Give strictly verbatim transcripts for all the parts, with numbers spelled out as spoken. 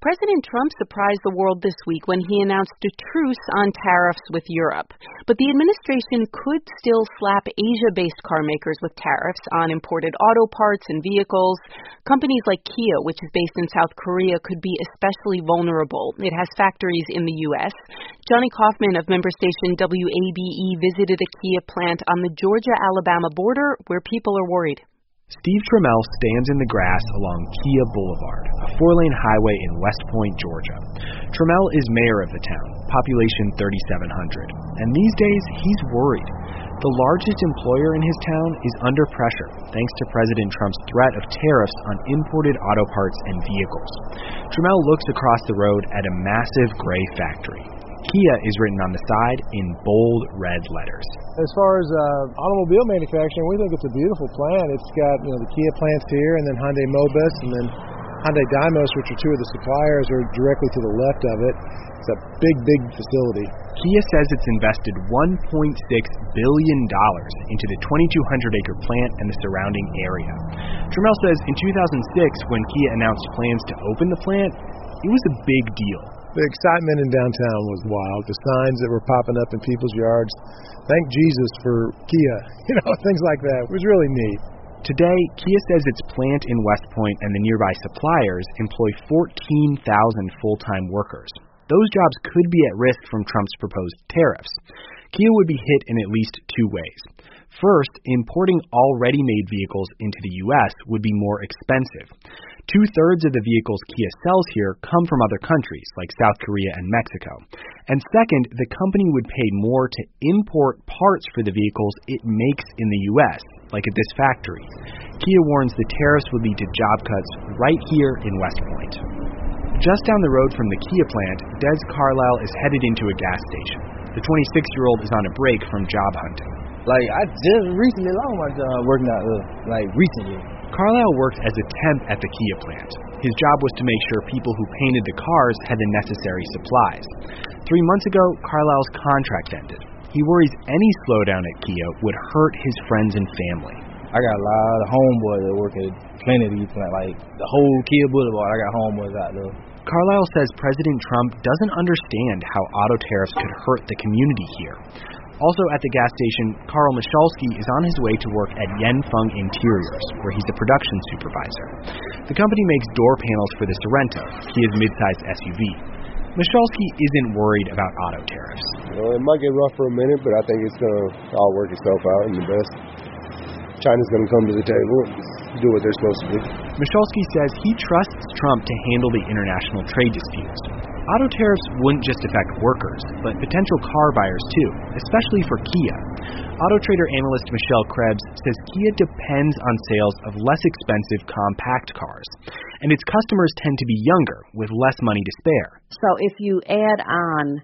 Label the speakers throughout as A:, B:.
A: President Trump surprised the world this week when he announced a truce on tariffs with Europe. But the administration could still slap Asia-based car makers with tariffs on imported auto parts and vehicles. Companies like Kia, which is based in South Korea, could be especially vulnerable. It has factories in the U S. Johnny Kaufman of member station W A B E visited a Kia plant on the Georgia-Alabama border where people are worried.
B: Steve Trammell stands in the grass along Kia Boulevard, a four-lane highway in West Point, Georgia. Trammell is mayor of the town, population thirty-seven hundred, and these days he's worried. The largest employer in his town is under pressure thanks to President Trump's threat of tariffs on imported auto parts and vehicles. Trammell looks across the road at a massive gray factory. Kia is written on the side in bold red letters.
C: As far as uh, automobile manufacturing, we think it's a beautiful plant. It's got, you know, the Kia plants here, and then Hyundai Mobis, and then Hyundai Dymos, which are two of the suppliers, are directly to the left of it. It's a big, big facility.
B: Kia says it's invested one point six billion dollars into the twenty-two hundred acre plant and the surrounding area. Trammell says in two thousand six, when Kia announced plans to open the plant, it was a big deal.
C: The excitement in downtown was wild. The signs that were popping up in people's yards. Thank Jesus for Kia. You know, things like that. It was really neat.
B: Today, Kia says its plant in West Point and the nearby suppliers employ fourteen thousand full-time workers. Those jobs could be at risk from Trump's proposed tariffs. Kia would be hit in at least two ways. First, importing already made vehicles into the U S would be more expensive. Two-thirds of the vehicles Kia sells here come from other countries, like South Korea and Mexico. And second, the company would pay more to import parts for the vehicles it makes in the U S, like at this factory. Kia warns the tariffs would lead to job cuts right here in West Point. Just down the road from the Kia plant, Des Carlisle is headed into a gas station. The twenty-six-year-old is on a break from job hunting.
D: Like, I just recently lost my job working out there, like, recently.
B: Carlisle worked as a temp at the Kia plant. His job was to make sure people who painted the cars had the necessary supplies. Three months ago, Carlisle's contract ended. He worries any slowdown at Kia would hurt his friends and family.
D: I got a lot of homeboys that work at plenty of these plants, like the whole Kia Boulevard. I got homeboys out there.
B: Carlisle says President Trump doesn't understand how auto tariffs could hurt the community here. Also at the gas station, Carl Michalski is on his way to work at Yanfeng Interiors, where he's the production supervisor. The company makes door panels for the Sorento, Kia's mid-sized S U V. Michalski isn't worried about auto tariffs.
E: Well, it might get rough for a minute, but I think it's going to all work itself out in the best. China's going to come to the table and do what they're supposed to do.
B: Michalski says he trusts Trump to handle the international trade disputes. Auto tariffs wouldn't just affect workers, but potential car buyers too, especially for Kia. Auto Trader analyst Michelle Krebs says Kia depends on sales of less expensive compact cars, and its customers tend to be younger with less money to spare.
F: So if you add on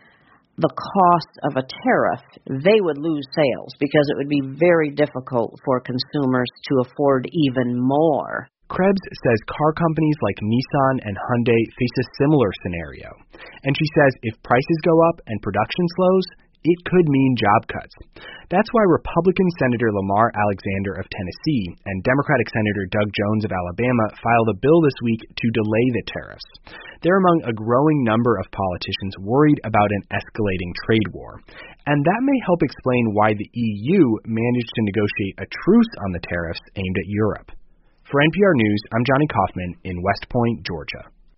F: the cost of a tariff, they would lose sales because it would be very difficult for consumers to afford even more.
B: Krebs says car companies like Nissan and Hyundai face a similar scenario. And she says if prices go up and production slows, it could mean job cuts. That's why Republican Senator Lamar Alexander of Tennessee and Democratic Senator Doug Jones of Alabama filed a bill this week to delay the tariffs. They're among a growing number of politicians worried about an escalating trade war. And that may help explain why the E U managed to negotiate a truce on the tariffs aimed at Europe. For N P R News, I'm Johnny Kaufman in West Point, Georgia.